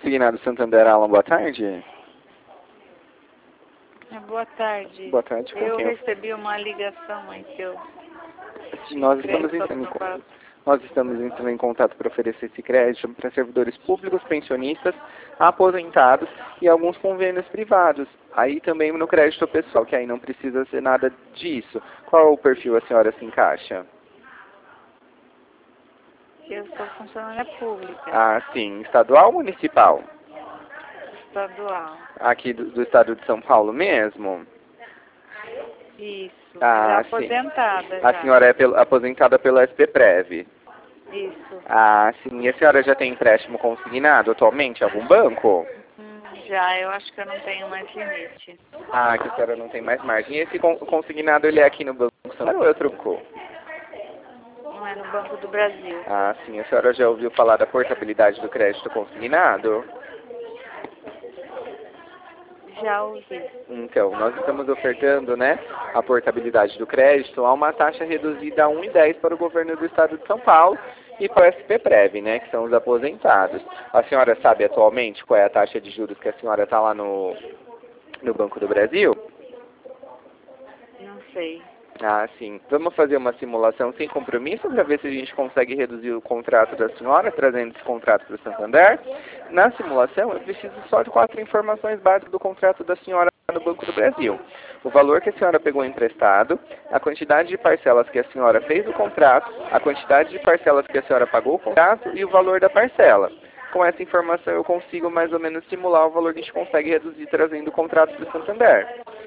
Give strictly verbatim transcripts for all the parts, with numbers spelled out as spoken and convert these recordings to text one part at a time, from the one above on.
Consignado Santander Alan, boa tarde. É, boa tarde. Boa tarde, com Eu quem? recebi uma ligação aí que eu Nós tinha estamos, crédito entrando em, con- aprovado. nós estamos entrando em contato para oferecer esse crédito para servidores públicos, pensionistas, aposentados e alguns convênios privados. Aí também no crédito pessoal, que aí não precisa ser nada disso. Qual o perfil a senhora se encaixa? Eu sou funcionária pública, Ah, sim. Estadual ou municipal? estadual. Aqui do, do estado de São Paulo mesmo? Isso. Já Ah, sim. aposentada A já. senhora é pel- aposentada pela S P Prev. Isso. Ah, sim. E a senhora já tem empréstimo consignado atualmente em algum banco? Hum, já, eu acho que eu não tenho mais limite. Ah, que a senhora não tem mais margem. E esse con- consignado, ele é aqui no Banco Santander ou é outro co? Não é no Banco do Brasil. Ah, sim. A senhora já ouviu falar da portabilidade do crédito consignado? Já ouvi. Então, nós estamos ofertando, né, a portabilidade do crédito a uma taxa reduzida a um vírgula dez para o governo do estado de São Paulo e para o S P Prev, né, que são os aposentados. A senhora sabe atualmente qual é a taxa de juros que a senhora está lá no, no Banco do Brasil? Não sei. Ah, sim. Vamos fazer uma simulação sem compromisso para ver se a gente consegue reduzir o contrato da senhora, trazendo esse contrato para o Santander. Na simulação, eu preciso só de quatro informações básicas do contrato da senhora no Banco do Brasil. O valor que a senhora pegou emprestado, a quantidade de parcelas que a senhora fez o contrato, a quantidade de parcelas que a senhora pagou o contrato e o valor da parcela. Com essa informação eu consigo mais ou menos simular o valor que a gente consegue reduzir trazendo o contrato para o Santander.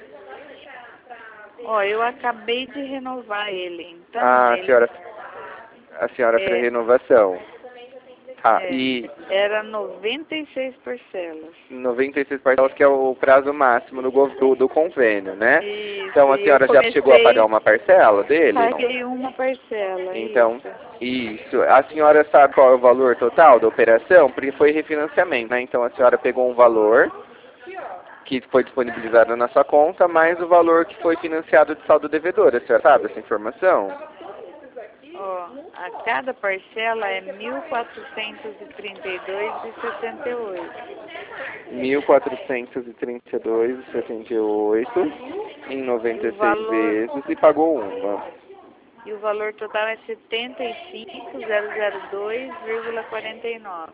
Ó, eu acabei de renovar ele, então Ah, a ele senhora, a senhora fez é, renovação. Tá, é, e era noventa e seis parcelas. noventa e seis parcelas que é o prazo máximo do, gov- do, do convênio, né? Isso, Então a e eu senhora já chegou a pagar comecei, uma parcela dele? paguei uma parcela, Então, isso. isso. A senhora sabe qual é o valor total da operação? Porque foi refinanciamento, né? Então a senhora pegou um valor que foi disponibilizado na sua conta, mais o valor que foi financiado de saldo devedor. A senhora sabe essa informação? Ó, a cada parcela é mil quatrocentos e trinta e dois reais e setenta e oito. mil quatrocentos e trinta e dois reais e setenta e oito em E noventa o e seis valor, vezes e pagou uma. e o valor total é setenta e cinco mil e dois vírgula quarenta e nove.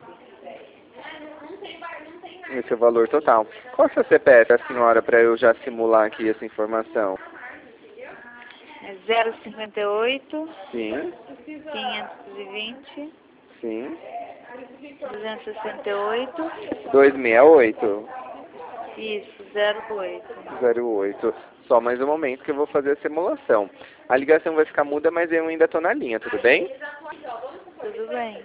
Esse é o valor total. Qual é o seu C P F, a senhora, para eu já simular aqui essa informação? É zero cinquenta e oito, Sim, quinhentos e vinte, sim. duzentos e sessenta e oito, duzentos e sessenta e oito, isso, zero oito. zero oito. Só mais um momento que eu vou fazer a simulação. A ligação vai ficar muda, mas eu ainda estou na linha, tudo bem? Tudo bem.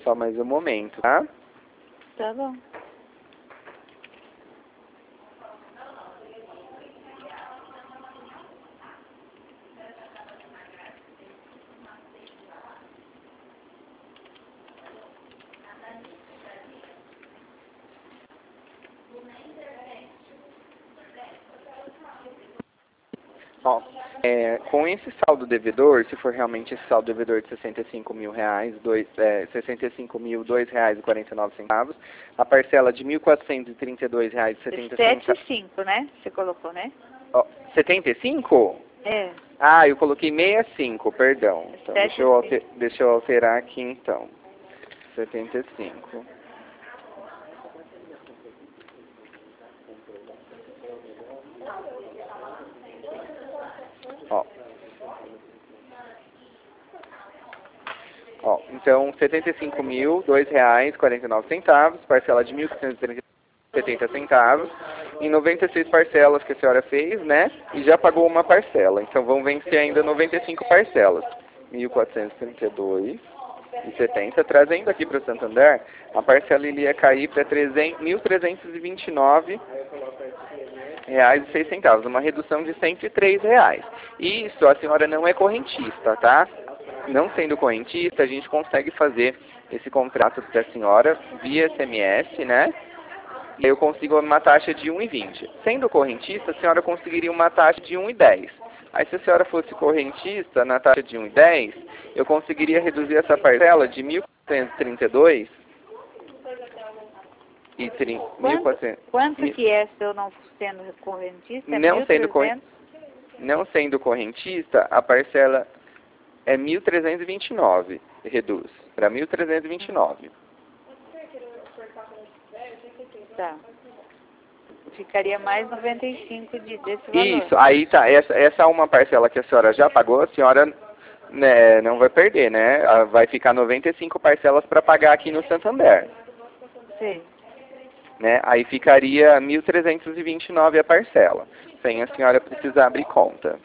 Só mais um momento, tá? Tá bom. Ó, é, com esse saldo devedor, se for realmente esse saldo devedor de sessenta e cinco mil reais, dois, é, sessenta e cinco mil, dois reais e quarenta e nove centavos, a parcela de mil quatrocentos e trinta e dois reais e setenta centavos. sete e cinco, né? Você colocou, né? Ó, setenta e cinco? É. Ah, eu coloquei sessenta e cinco, perdão. Então, deixa eu, alter, deixa eu alterar aqui então. setenta e cinco. Ó. Ó, então, setenta e cinco mil, dois reais e quarenta e nove centavos, parcela de mil quatrocentos e setenta centavos, em noventa e seis parcelas que a senhora fez, né? E já pagou uma parcela. Então, vão vencer ainda noventa e cinco parcelas. mil quatrocentos e trinta e dois e setenta, trazendo aqui para o Santander, a parcela iria cair para mil trezentos e vinte e nove reais e seis centavos, uma redução de cento e três reais. Isso, a senhora não é correntista, tá? Não sendo correntista, a gente consegue fazer esse contrato para a senhora via S M S, né? E eu consigo uma taxa de um real e vinte. Sendo correntista, a senhora conseguiria uma taxa de um real e dez. Aí se a senhora fosse correntista na taxa de um real e dez, eu conseguiria reduzir essa parcela de mil quatrocentos e trinta e dois e trinta, Quanto, quatrocentos, quanto mil, que é se eu não sendo correntista? Não sendo, corren, não sendo correntista, a parcela é mil trezentos e vinte e nove, reduz para mil trezentos e vinte e nove. Tá. Ficaria mais noventa e cinco de, desse valor. Isso, aí tá, essa, essa é uma parcela que a senhora já pagou, a senhora, né, não vai perder, né? Vai ficar noventa e cinco parcelas para pagar aqui no Santander. Sim. Né? Aí ficaria mil trezentos e vinte e nove a parcela, sem a senhora precisar abrir conta.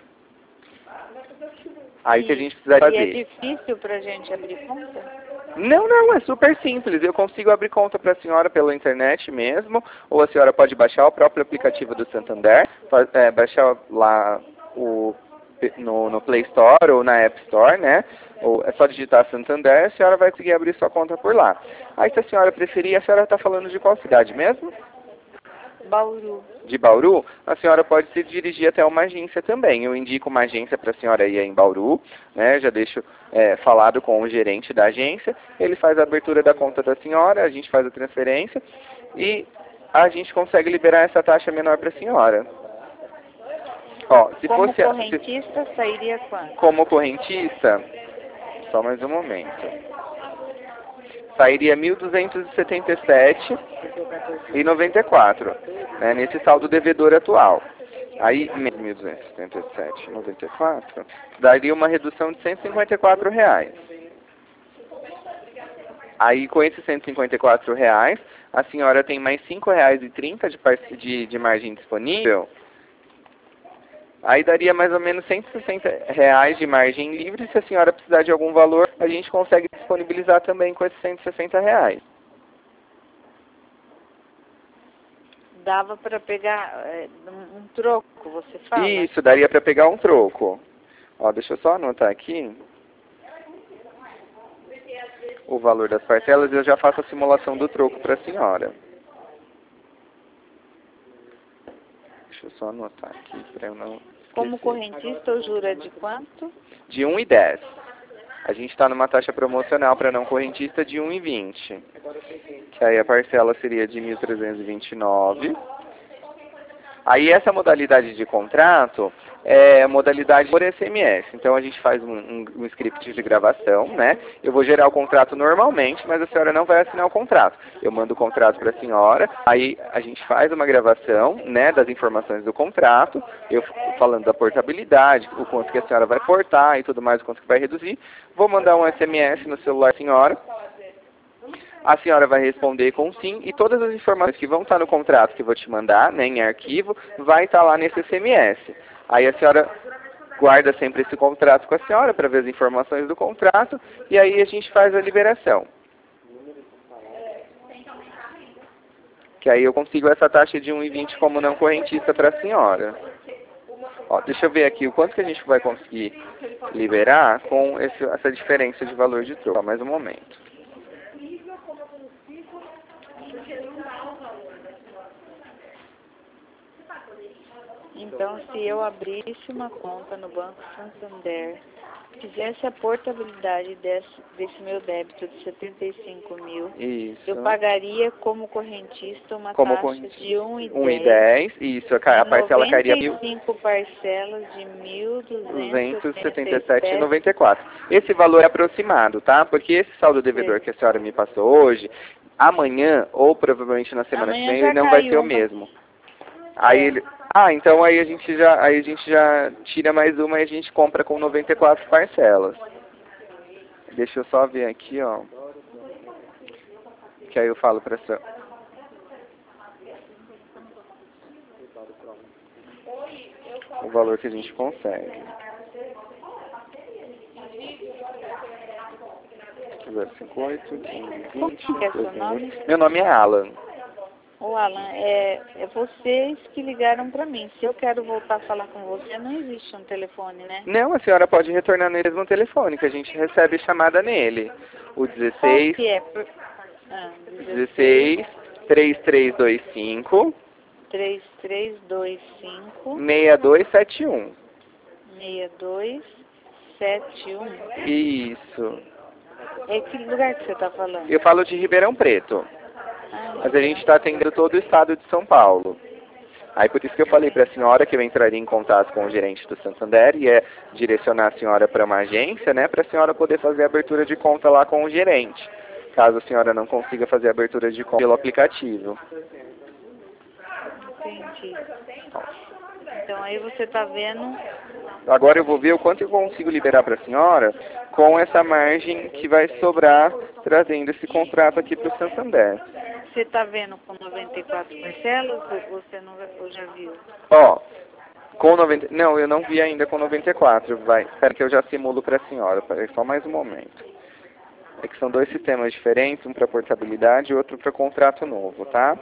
Aí e, que a gente precisa fazer. E é difícil para a gente abrir conta? Não, não, é super simples. Eu consigo abrir conta para a senhora pela internet mesmo, ou a senhora pode baixar o próprio aplicativo do Santander, é, baixar lá o, no, no Play Store ou na App Store, né? Ou é só digitar Santander, a senhora vai conseguir abrir sua conta por lá. Aí se a senhora preferir, a senhora está falando de qual cidade mesmo? Bauru. De Bauru, a senhora pode se dirigir até uma agência também. Eu indico uma agência para a senhora ir em Bauru, né? Já deixo é, falado com o gerente da agência, ele faz a abertura da conta da senhora, a gente faz a transferência e a gente consegue liberar essa taxa menor para a senhora. Ó, se como fosse, correntista, se, sairia quanto? Como correntista, só mais um momento. Sairia mil duzentos e setenta e sete reais e noventa e quatro, né, nesse saldo devedor atual. Aí, mil duzentos e setenta e sete reais e noventa e quatro, daria uma redução de cento e cinquenta e quatro reais. Aí, com esses cento e cinquenta e quatro reais, a senhora tem mais cinco reais e trinta centavos de, de, de margem disponível. Aí daria mais ou menos cento e sessenta reais de margem livre. Se a senhora precisar de algum valor, a gente consegue disponibilizar também com esses cento e sessenta reais. Dava para pegar é, um, um troco, você fala? Isso, daria para pegar um troco. Ó, deixa eu só anotar aqui o valor das parcelas e eu já faço a simulação do troco para a senhora. Deixa eu só anotar aqui para eu não esquecer. Como correntista, o juro é de quanto? De um real e dez. A gente está numa taxa promocional para não correntista de um real e vinte. Que aí a parcela seria de mil trezentos e vinte e nove. Aí essa modalidade de contrato é modalidade por S M S. Então a gente faz um, um, um script de gravação, né? Eu vou gerar o contrato normalmente, mas a senhora não vai assinar o contrato. Eu mando o contrato para a senhora, aí a gente faz uma gravação, né, das informações do contrato, eu falando da portabilidade, o quanto que a senhora vai portar e tudo mais, o quanto que vai reduzir. Vou mandar um S M S no celular da senhora. A senhora vai responder com sim e todas as informações que vão estar no contrato que eu vou te mandar, né, em arquivo, vai estar lá nesse S M S. Aí a senhora guarda sempre esse contrato com a senhora para ver as informações do contrato e aí a gente faz a liberação. Que aí eu consigo essa taxa de um e vinte como não correntista para a senhora. Ó, deixa eu ver aqui o quanto que a gente vai conseguir liberar com esse, essa diferença de valor de troca. Mais um momento. Então, se eu abrisse uma conta no Banco Santander, fizesse a portabilidade desse, desse meu débito de setenta e cinco mil, Isso. eu pagaria como correntista uma Como taxa correntista. de um e um e dez, dez, isso, a parcela cairia mil noventa e cinco parcelas de mil duzentos duzentos e e setenta setenta e e sete reais e noventa e sete. quatro centavos. Esse valor é aproximado, tá? Porque esse saldo devedor que a senhora me passou hoje, amanhã, ou provavelmente na semana que Amanhã vem, ele já não vai cai ser o uma. mesmo. Aí É. ele... Ah, então aí a gente já, aí a gente já tira mais uma e a gente compra com noventa e quatro parcelas. Deixa eu só ver aqui, ó. Que aí eu falo pra senhora. O valor que a gente consegue. zero cinco oito, Como vinte, que é seu dois mil. nome? Meu nome é Alan. Ô Alan, é, é vocês que ligaram pra mim. Se eu quero voltar a falar com você, não existe um telefone, né? Não, a senhora pode retornar no mesmo telefone, que a gente recebe chamada nele. O Qual dezesseis, que é? Por... Ah, dezesseis, três três dois cinco, três três dois cinco, seis dois sete um. seis dois sete um. Isso. É que lugar que você está falando? Eu falo de Ribeirão Preto, Ah, mas a gente está atendendo todo o estado de São Paulo. Aí por isso que eu falei para a senhora que eu entraria em contato com o gerente do Santander e é direcionar a senhora para uma agência, né, para a senhora poder fazer a abertura de conta lá com o gerente, caso a senhora não consiga fazer a abertura de conta pelo aplicativo. entendi. Então aí você está vendo... Agora eu vou ver o quanto eu consigo liberar para a senhora com essa margem que vai sobrar trazendo esse contrato aqui para o Santander. Você está vendo com noventa e quatro parcelas ou você não, ou já viu? Ó, com noventa... Não, eu não vi ainda com noventa e quatro. Vai, espera que eu já simulo para a senhora. Peraí, só mais um momento. É que são dois sistemas diferentes, um para portabilidade e outro para contrato novo, tá?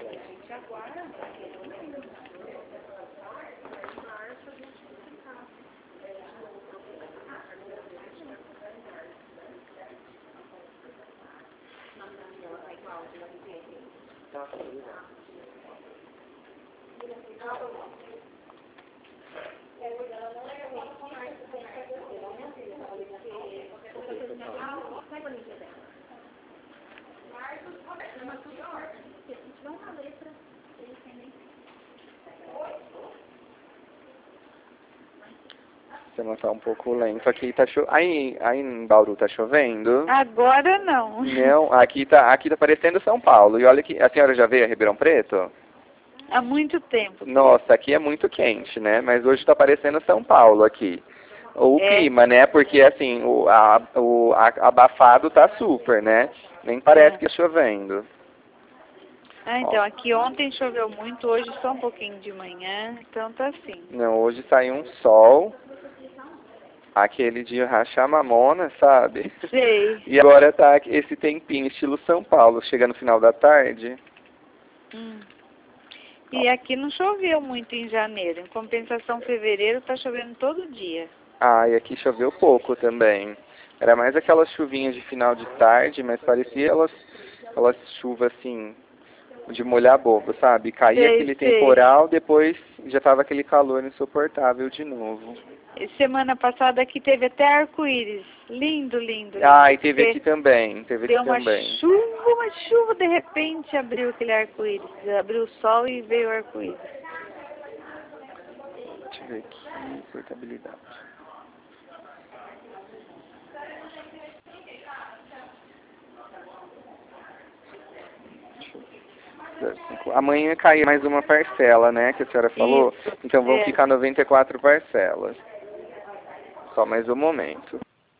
Você não tá um pouco lento. Aqui tá cho... aí, aí em Bauru tá chovendo? Agora não. Não, aqui tá, aqui tá parecendo São Paulo. E olha que a senhora já veio a Ribeirão Preto? Há muito tempo. Nossa, aqui é muito quente, né? Mas hoje tá parecendo São Paulo aqui. O É. clima, né? Porque assim, o, a, o a, abafado tá super, né? Nem parece É. que é chovendo. Ah, então, aqui ontem choveu muito, hoje só um pouquinho de manhã, então tá assim. Não, hoje saiu um sol, aquele de rachar mamona, sabe? Sei. E agora tá esse tempinho estilo São Paulo, chega no final da tarde. Hum. E aqui não choveu muito em janeiro, em compensação fevereiro tá chovendo todo dia. Ah, e aqui choveu pouco também. Era mais aquelas chuvinhas de final de tarde, mas parecia aquelas, aquelas chuvas assim, de molhar bobo, sabe? Caía Sei, aquele sei. temporal, depois já tava aquele calor insuportável de novo. E semana passada aqui teve até arco-íris. Lindo, lindo, lindo. Ah, e teve Porque aqui também, teve deu aqui uma também. chuva, uma chuva, de repente abriu aquele arco-íris. Abriu o sol e veio o arco-íris. Deixa eu ver aqui, portabilidade. Amanhã cai mais uma parcela, né, que a senhora falou. Isso. Então vão É. ficar noventa e quatro parcelas. Só mais um momento.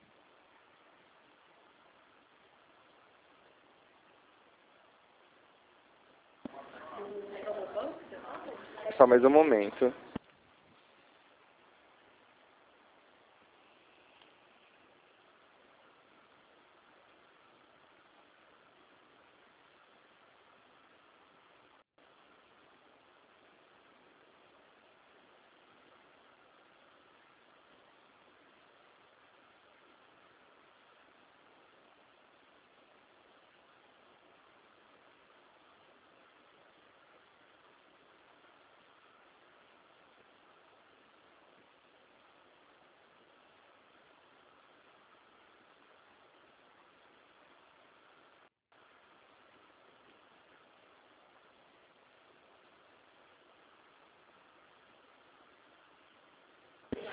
Só mais um momento.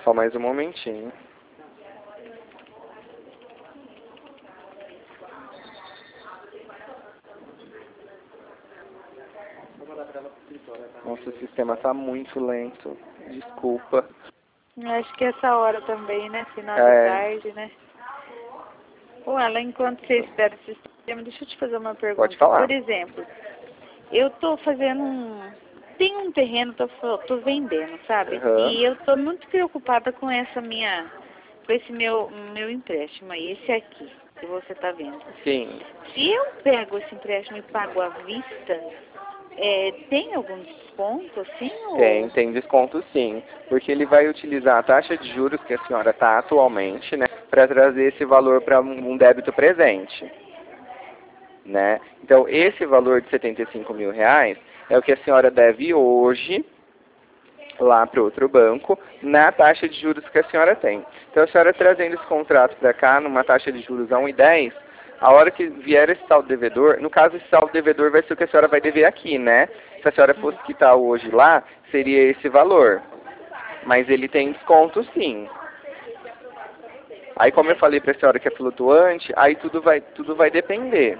Só mais um momentinho. Nossa, o sistema tá muito lento. Desculpa. Acho que essa hora também, né? Final É. da tarde, né? Ô, ela, enquanto você espera o sistema, deixa eu te fazer uma pergunta. Pode falar. Por exemplo, eu tô fazendo um... Tem um terreno, tô, tô vendendo, sabe? Uhum. E eu tô muito preocupada com essa minha... Com esse meu, meu empréstimo aí, esse aqui, que você tá vendo. Sim. Se eu pego esse empréstimo e pago à vista, é, tem algum desconto, assim? Ou... Tem, tem desconto sim. Porque ele vai utilizar a taxa de juros que a senhora está atualmente, né? Para trazer esse valor para um débito presente. Né? Então, esse valor de setenta e cinco mil reais é o que a senhora deve hoje lá para outro banco, na taxa de juros que a senhora tem. Então, a senhora trazendo esse contrato para cá, numa taxa de juros a um vírgula dez, a hora que vier esse saldo devedor, no caso, esse saldo devedor vai ser o que a senhora vai dever aqui, né? Se a senhora fosse quitar hoje lá, seria esse valor. Mas ele tem desconto, sim. Aí, como eu falei para a senhora que é flutuante, aí tudo vai, tudo vai depender.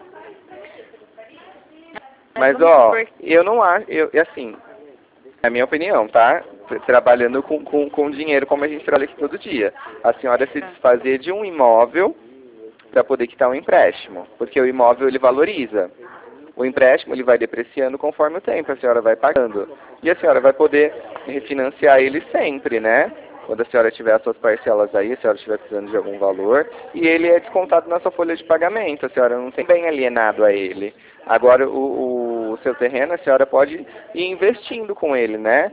Mas, ó, eu não acho, eu, assim, é a minha opinião, tá? Trabalhando com, com, com dinheiro como a gente trabalha aqui todo dia. A senhora se desfazer de um imóvel para poder quitar um empréstimo, porque o imóvel ele valoriza. O empréstimo ele vai depreciando conforme o tempo, a senhora vai pagando. E a senhora vai poder refinanciar ele sempre, né? Quando a senhora tiver as suas parcelas aí, a senhora estiver precisando de algum valor, e ele é descontado na sua folha de pagamento, a senhora não tem bem alienado a ele. Agora, o, o, o seu terreno, a senhora pode ir investindo com ele, né?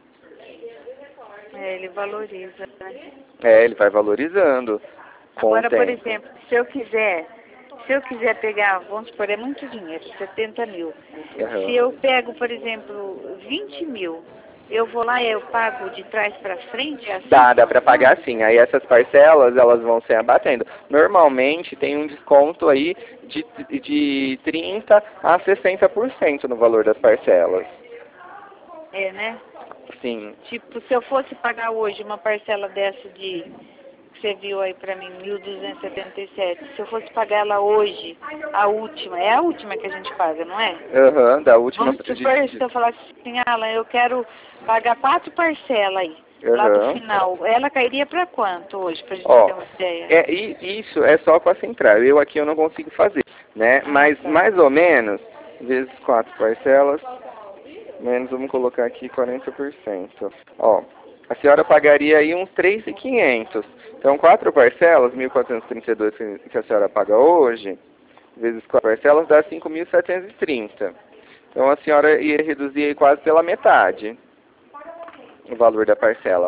É, ele valoriza, né? É, ele vai valorizando com Agora, o tempo. por exemplo, se eu quiser, se eu quiser pegar, vamos supor, é muito dinheiro, setenta mil. Uhum. Se eu pego, por exemplo, vinte mil, eu vou lá e eu pago de trás para frente? É assim Dá, que dá para funciona? pagar sim. Aí essas parcelas, elas vão se abatendo. Normalmente tem um desconto aí de, de trinta a sessenta por cento no valor das parcelas. É, né? Sim. Tipo, se eu fosse pagar hoje uma parcela dessa de, que você viu aí pra mim, mil duzentos e setenta e sete, se eu fosse pagar ela hoje, a última, é a última que a gente paga, não é? Aham, uhum, da última... Vamos supor, se eu falasse assim, Alan, eu quero pagar quatro parcelas aí, uhum. lá do final, ela cairia pra quanto hoje, pra gente Ó, ter uma ideia? é, e isso é só com a central. Eu aqui eu não consigo fazer, né? Ah, Mas tá. mais ou menos, vezes quatro parcelas, menos, vamos colocar aqui quarenta por cento. Ó, a senhora pagaria aí uns três mil e quinhentos. Então, quatro parcelas, mil quatrocentos e trinta e dois que a senhora paga hoje, vezes quatro parcelas, dá cinco mil setecentos e trinta. Então, a senhora ia reduzir aí quase pela metade o valor da parcela.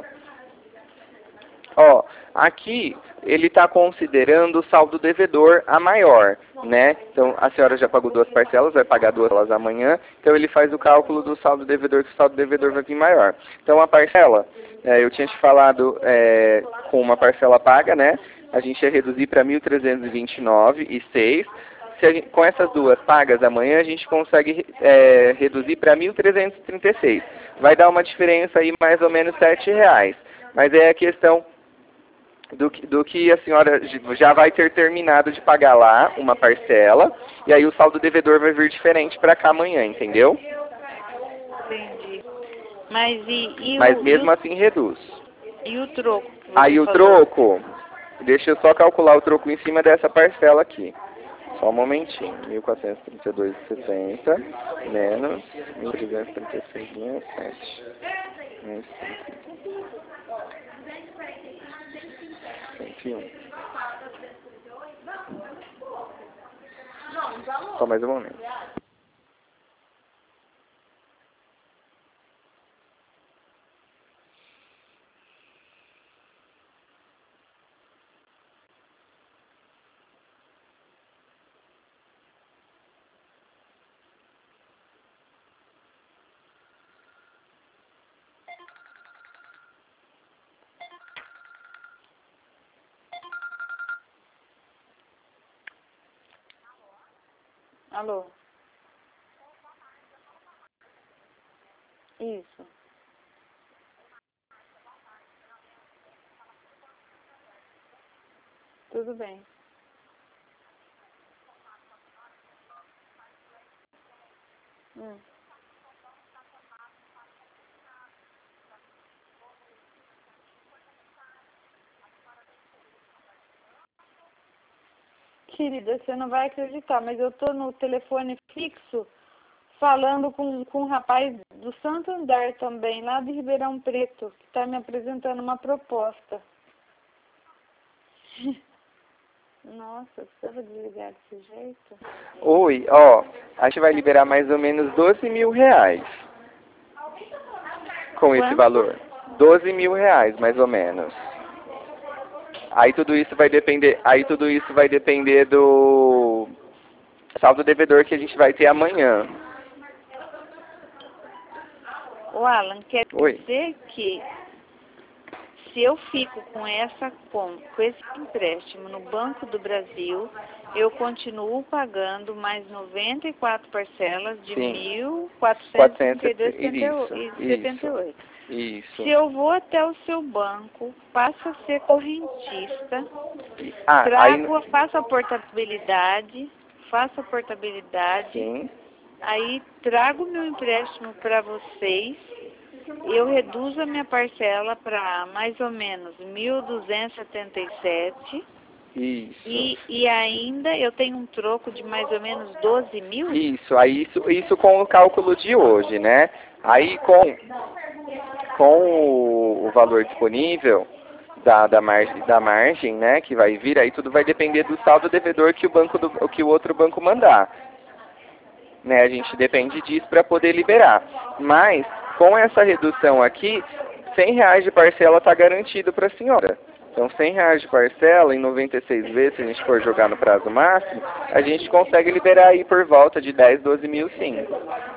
Ó, aqui ele está considerando o saldo devedor a maior, né? Então, a senhora já pagou duas parcelas, vai pagar duas parcelas amanhã, então ele faz o cálculo do saldo devedor, que o saldo devedor vai vir maior. Então, a parcela, é, eu tinha te falado é, com uma parcela paga, né? A gente ia reduzir para mil trezentos e vinte e nove vírgula seis. Se a gente, com essas duas pagas amanhã, a gente consegue é, reduzir para mil trezentos e trinta e seis. Vai dar uma diferença aí mais ou menos sete reais. Mas é a questão Do que, do que a senhora já vai ter terminado de pagar lá uma parcela, e aí o saldo devedor vai vir diferente para cá amanhã, entendeu? Entendi. Mas e, e, Mas o, e, mesmo o, assim reduz. e o troco que você Aí o falou? troco, deixa eu só calcular o troco em cima dessa parcela aqui. Só um momentinho. mil quatrocentos e trinta e dois vírgula sessenta menos mil trezentos e trinta e seis vírgula sete. Menos cento e um. Só mais um momento. Alô? Isso. tudo bem. Hum. Querida, você não vai acreditar, mas eu tô no telefone fixo falando com, com um rapaz do Santander também, lá de Ribeirão Preto, que está me apresentando uma proposta. Nossa, precisava desligar desse jeito? Oi, ó, a gente vai liberar mais ou menos doze mil reais com esse Quanto? valor. doze mil reais, mais ou menos. Aí tudo isso vai depender, aí tudo isso vai depender do saldo devedor que a gente vai ter amanhã. O Alan, quer Oi. dizer que se eu fico com essa com, com esse empréstimo no Banco do Brasil, eu continuo pagando mais noventa e quatro parcelas de mil quatrocentos e trinta e dois reais e setenta e oito centavos. Isso. Se eu vou até o seu banco, passo a ser correntista, Ah, trago, aí... faço a portabilidade, faço a portabilidade, Sim. aí trago meu empréstimo para vocês, eu reduzo a minha parcela para mais ou menos mil duzentos e setenta e sete. Isso. E, e ainda eu tenho um troco de mais ou menos doze mil? Isso, aí isso, isso com o cálculo de hoje, né? Aí com, com o, o valor disponível da, da, margem, da margem, né, que vai vir, aí tudo vai depender do saldo devedor que o, banco do, que o outro banco mandar. Né, a gente depende disso para poder liberar. Mas, com essa redução aqui, cem reais de parcela está garantido para a senhora. Então, cem reais de parcela em noventa e seis vezes, se a gente for jogar no prazo máximo, a gente consegue liberar aí por volta de dez, doze mil sim.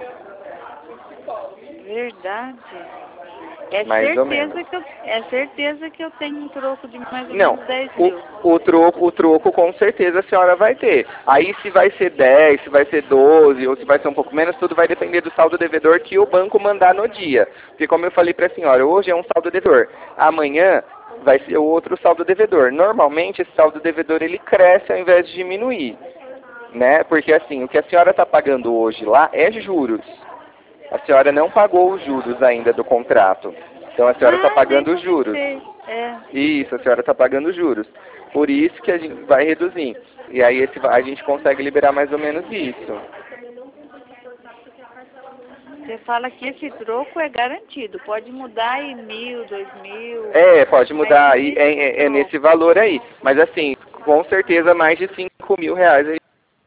Verdade. É Mais ou certeza, menos. que eu, é certeza que eu tenho um troco de mais ou Não, menos dez mil. o, o, troco, o troco com certeza a senhora vai ter. Aí se vai ser dez, se vai ser doze ou se vai ser um pouco menos, tudo vai depender do saldo devedor que o banco mandar no dia. Porque como eu falei para a senhora, hoje é um saldo devedor. Amanhã vai ser o outro saldo devedor. Normalmente esse saldo devedor ele cresce ao invés de diminuir. Né? Porque assim, o que a senhora está pagando hoje lá é juros. A senhora não pagou os juros ainda do contrato. Então a senhora está Ah, pagando nem os juros. comecei. É. Isso, a senhora está pagando os juros. Por isso que a gente vai reduzir. E aí esse, a gente consegue liberar mais ou menos isso. Você fala que esse troco é garantido. Pode mudar em mil, dois mil. É, pode mudar aí, Mas é, é, é nesse valor aí. Mas assim, com certeza mais de cinco mil reais a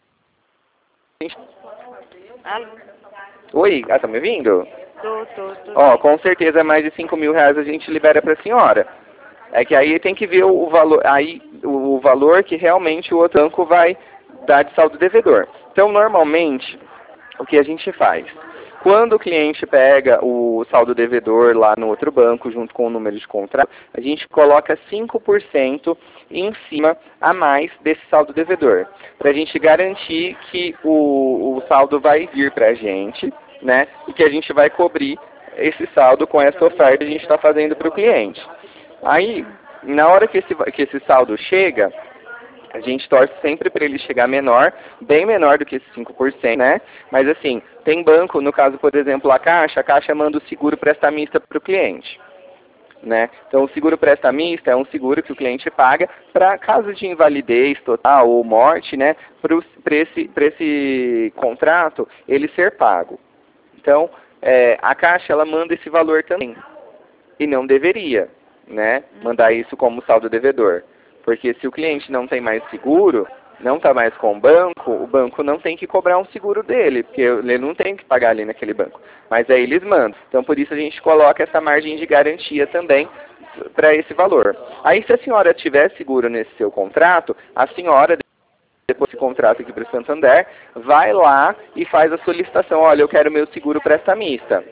gente... Alô? Oi, ah, tá me ouvindo? Tô, tô, tô. Ó, com certeza mais de cinco mil reais a gente libera para a senhora. É que aí tem que ver o valor, aí o valor que realmente o outro banco vai dar de saldo devedor. Então, normalmente, o que a gente faz? Quando o cliente pega o saldo devedor lá no outro banco, junto com o número de contrato, a gente coloca cinco por cento em cima a mais desse saldo devedor, para a gente garantir que o, o saldo vai vir para a gente, né, e que a gente vai cobrir esse saldo com essa oferta que a gente está fazendo para o cliente. Aí, na hora que esse, que esse saldo chega, a gente torce sempre para ele chegar menor, bem menor do que esse cinco por cento, né? Mas assim, tem banco, no caso, por exemplo, a Caixa, a Caixa manda o seguro prestamista para o cliente. Né? Então, o seguro prestamista é um seguro que o cliente paga para caso de invalidez total ou morte, né? Para esse, para esse contrato ele ser pago. Então, é, a Caixa ela manda esse valor também. E não deveria, né? Mandar isso como saldo devedor. Porque se o cliente não tem mais seguro, não está mais com o banco, o banco não tem que cobrar um seguro dele, porque ele não tem que pagar ali naquele banco. Mas aí eles mandam. Então por isso a gente coloca essa margem de garantia também para esse valor. Aí se a senhora tiver seguro nesse seu contrato, a senhora, depois desse contrato aqui para o Santander, vai lá e faz a solicitação, olha, eu quero meu seguro prestamista.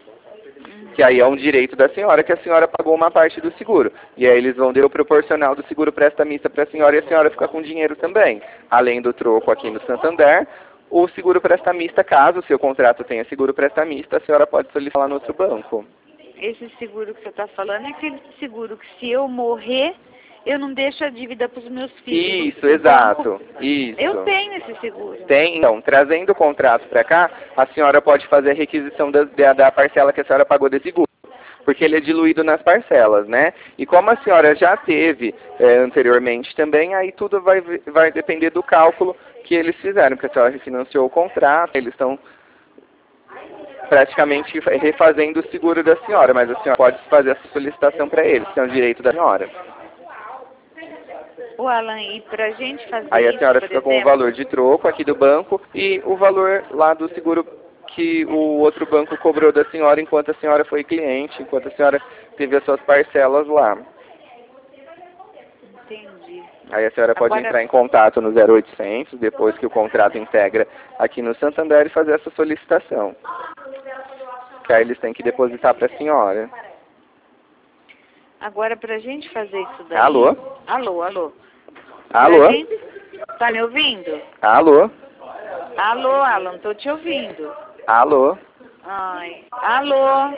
Que aí é um direito da senhora, que a senhora pagou uma parte do seguro. E aí eles vão dar o proporcional do seguro prestamista para a senhora e a senhora fica com dinheiro também. Além do troco aqui no Santander, o seguro prestamista, caso o seu contrato tenha seguro prestamista, a senhora pode solicitar lá no outro banco. Esse seguro que você está falando é aquele seguro que se eu morrer, eu não deixo a dívida para os meus filhos. Isso, exato. Isso. Eu tenho esse seguro. Tem, então, trazendo o contrato para cá, a senhora pode fazer a requisição da, da, da parcela que a senhora pagou desse seguro, porque ele é diluído nas parcelas, né? E como a senhora já teve é, anteriormente também, aí tudo vai, vai depender do cálculo que eles fizeram, porque a senhora refinanciou o contrato, eles estão praticamente refazendo o seguro da senhora, mas a senhora pode fazer essa solicitação para eles, que é um direito da senhora. O Alan, e para a gente fazer Aí a isso, senhora por fica com o exemplo, valor de troco aqui do banco e o valor lá do seguro que o outro banco cobrou da senhora enquanto a senhora foi cliente, enquanto a senhora teve as suas parcelas lá. entendi. Aí a senhora pode Agora, entrar em contato no zero oitocentos, depois que o contrato integra aqui no Santander, e fazer essa solicitação. Que aí eles têm que depositar para a senhora. agora para a gente fazer isso daí... Alô? Alô, alô. Alô? Pra gente... Tá me ouvindo? Alô? Alô, Alan, tô te ouvindo. Alô? Ai, alô?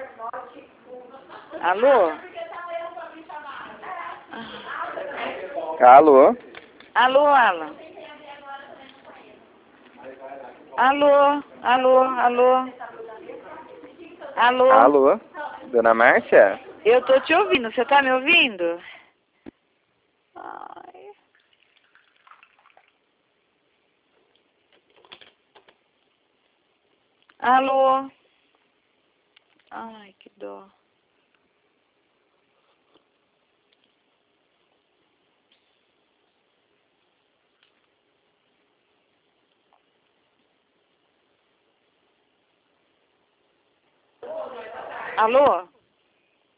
Alô? Alô? Alô, Alan? Alô? Alô? Alô? Alô? Alô? Dona Márcia? Eu tô te ouvindo, você tá me ouvindo? Ai. Alô? Ai, que dó. Alô?